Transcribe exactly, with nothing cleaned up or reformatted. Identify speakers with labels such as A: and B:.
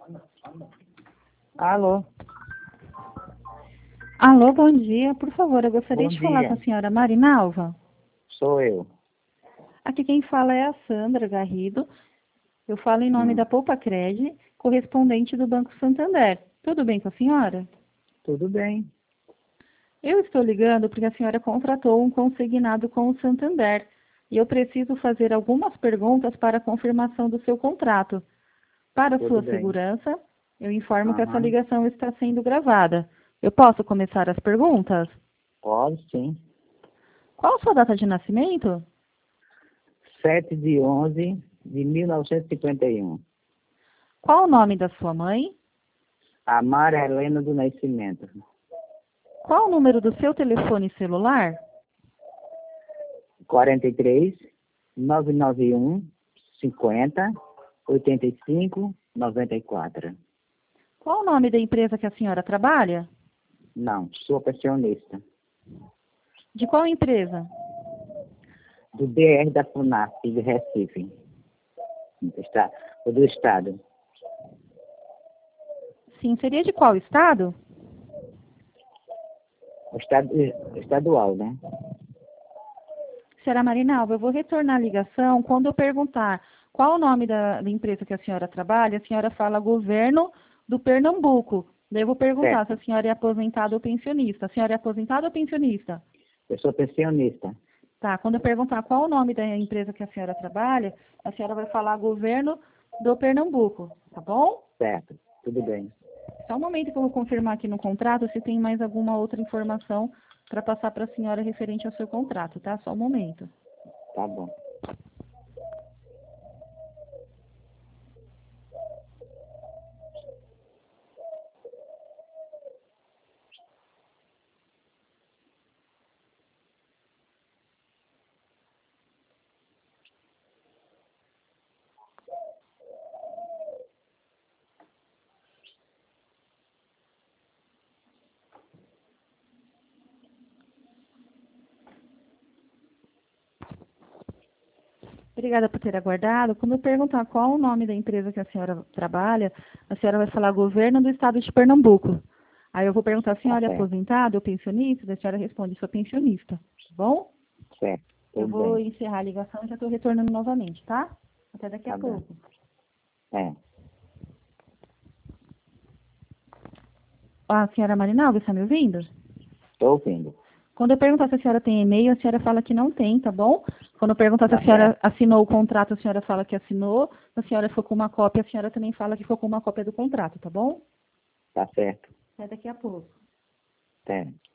A: Alô?
B: Alô, bom dia. Por favor, eu gostaria
A: Bom
B: de falar
A: dia.
B: com a senhora Marinalva.
A: Sou eu.
B: Aqui quem fala é a Sandra Garrido. Eu falo em nome
A: Hum.
B: da Poupa Cred, correspondente do Banco Santander. Tudo bem com a senhora?
A: Tudo bem.
B: Eu estou ligando porque a senhora contratou um consignado com o Santander e eu preciso fazer algumas perguntas para a confirmação do seu contrato. Para
A: Tudo
B: sua
A: bem.
B: segurança, eu informo que essa
A: Aham.
B: ligação está sendo gravada. Eu posso começar as perguntas?
A: Pode, sim.
B: Qual a sua data de nascimento?
A: sete de onze de mil novecentos e cinquenta e um.
B: Qual o nome da sua mãe?
A: Amara Helena do Nascimento.
B: Qual o número do seu telefone celular?
A: quarenta e três, novecentos e noventa e um, cinquenta, oitenta e cinco, noventa e quatro.
B: Qual o nome da empresa que a senhora trabalha?
A: Não, sou pensionista.
B: De qual empresa?
A: Do D R da FUNAP de Recife. Do Estado. Do Estado.
B: Sim, seria de qual estado?
A: O estado estadual, né?
B: Senhora Marinalva, eu vou retornar a ligação quando eu perguntar qual o nome da, da empresa que a senhora trabalha, a senhora fala governo do Pernambuco. Daí eu vou perguntar
A: Certo.
B: se a senhora é aposentada ou pensionista. A senhora é aposentada ou pensionista?
A: Eu sou pensionista.
B: Tá, quando eu perguntar qual o nome da empresa que a senhora trabalha, a senhora vai falar governo do Pernambuco, tá bom?
A: Certo. Tudo bem.
B: Só um momento que eu vou confirmar aqui no contrato se tem mais alguma outra informação para passar para a senhora referente ao seu contrato, tá? Só um momento.
A: Tá bom.
B: Obrigada por ter aguardado. Quando eu perguntar qual o nome da empresa que a senhora trabalha, a senhora vai falar governo do estado de Pernambuco. Aí eu vou perguntar, a
A: Tá
B: senhora é
A: certo.
B: aposentada ou pensionista? Daí a senhora responde, sou pensionista. Tá bom?
A: Certo.
B: Eu
A: Tudo
B: vou
A: bem.
B: encerrar a ligação e já estou retornando novamente, tá? Até daqui a
A: Tá bom.
B: pouco.
A: É.
B: Ah, a senhora Marinalva, está me ouvindo?
A: Estou ouvindo.
B: Quando eu perguntar se a senhora tem e-mail, a senhora fala que não tem, tá bom? Quando eu perguntar se
A: Tá
B: a senhora
A: certo.
B: assinou o contrato, a senhora fala que assinou. Se a senhora for com uma cópia, a senhora também fala que for com uma cópia do contrato, tá bom?
A: Tá certo.
B: Até daqui a pouco.
A: Até.